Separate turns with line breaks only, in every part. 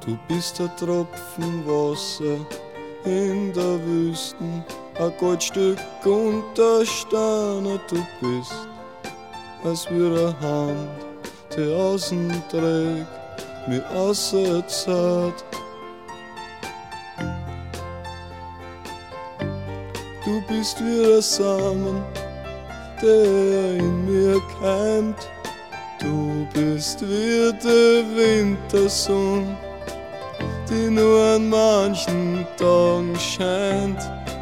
Du bist ein Tropfen Wasser in der Wüsten, ein Goldstück unter Sterne. Du bist, als würde eine Hand, die außen trägt, mich auserzahlt. Du bist wie der Samen, der in mir keimt. Du bist wie die Wintersonne, die nur an manchen Tagen scheint.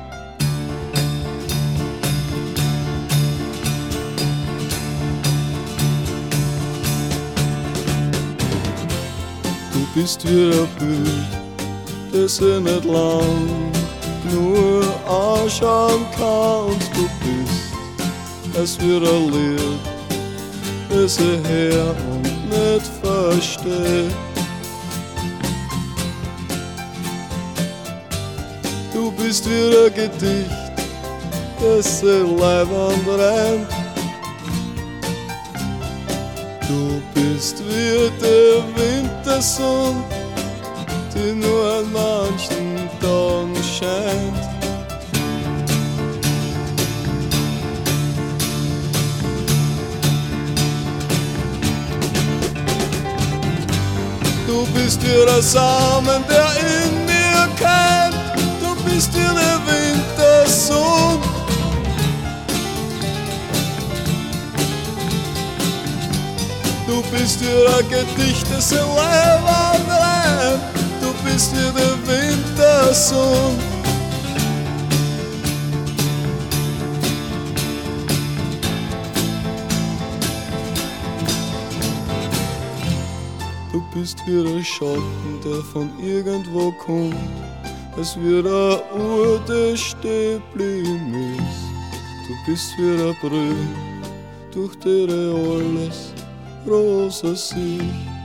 Du bist wie ein Bild, das ich nicht lang nur anschauen kann. Du bist, als wie ein Lied, das ich hör und nicht versteh. Du bist wie ein Gedicht, das sich leibend reimt. Du bist wie die Wintersonne, die nur an manchen Tagen scheint. Du bist wie der Samen, der in mir keimt. Du bist wie der Wintersonne. Du bist wie ein Gedicht, das in Leiband reimt. Du bist wie der Wintersonne. Du bist wie der Schatten, der von irgendwo kommt, als wie der Uhr, der stehen geblieben ist. Du bist wie der Brühe, durch die alles rosa sich.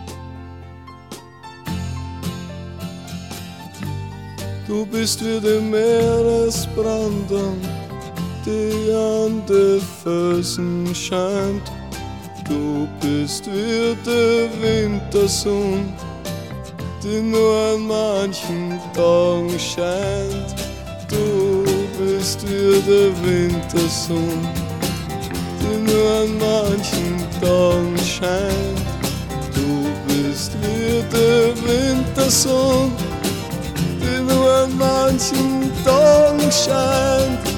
Du bist wie die Meeresbrandung, die an die Felsen scheint. Du bist wie die Wintersonne, die nur an manchen Tagen scheint. Du bist wie die Wintersonne, die nur an manchen Tagen scheint. Du bist wie die Wintersonne, die nur an manchen Tagen scheint.